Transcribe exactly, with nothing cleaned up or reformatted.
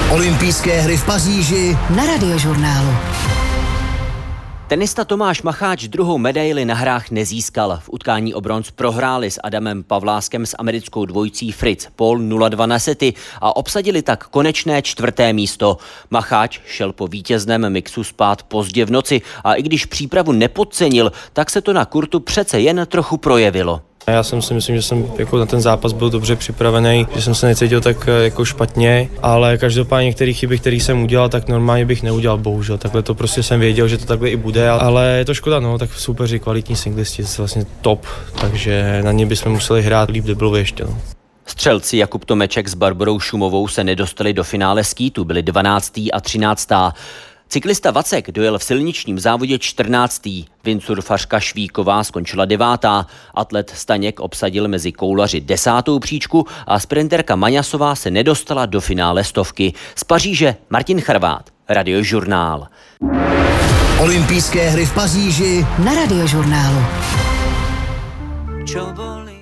Olympijské hry v Paříži na Radiožurnálu. Tenista Tomáš Macháč druhou medaili na hrách nezískal. V utkání o bronz prohráli s Adamem Pavláskem s americkou dvojicí Fritz Paul nula dva na sety a obsadili tak konečné čtvrté místo. Macháč šel po vítězném mixu spát pozdě v noci a i když přípravu nepodcenil, tak se to na kurtu přece jen trochu projevilo. Já jsem si myslím, že jsem jako na ten zápas byl dobře připravený, že jsem se necítil tak jako špatně, ale každopádně některé chyby, které jsem udělal, tak normálně bych neudělal, bohužel. Takhle to prostě jsem věděl, že to takhle i bude, ale je to škoda, no, tak soupeři, kvalitní singlisti, jsou vlastně top, takže na ně bychom museli hrát líp debilovi ještě, no. Střelci Jakub Tomeček s Barborou Šumovou se nedostali do finále skítu, byli dvanáctý a třináctý Cyklista Vacek dojel v silničním závodě čtrnáctý Windsurfařka Švíková skončila devátá Atlet Staněk obsadil mezi koulaři desátou příčku a sprinterka Maňasová se nedostala do finále stovky. Z Paříže Martin Charvát, Radiožurnál. Olympijské hry v Paříži na Radiožurnálu. Čo boli?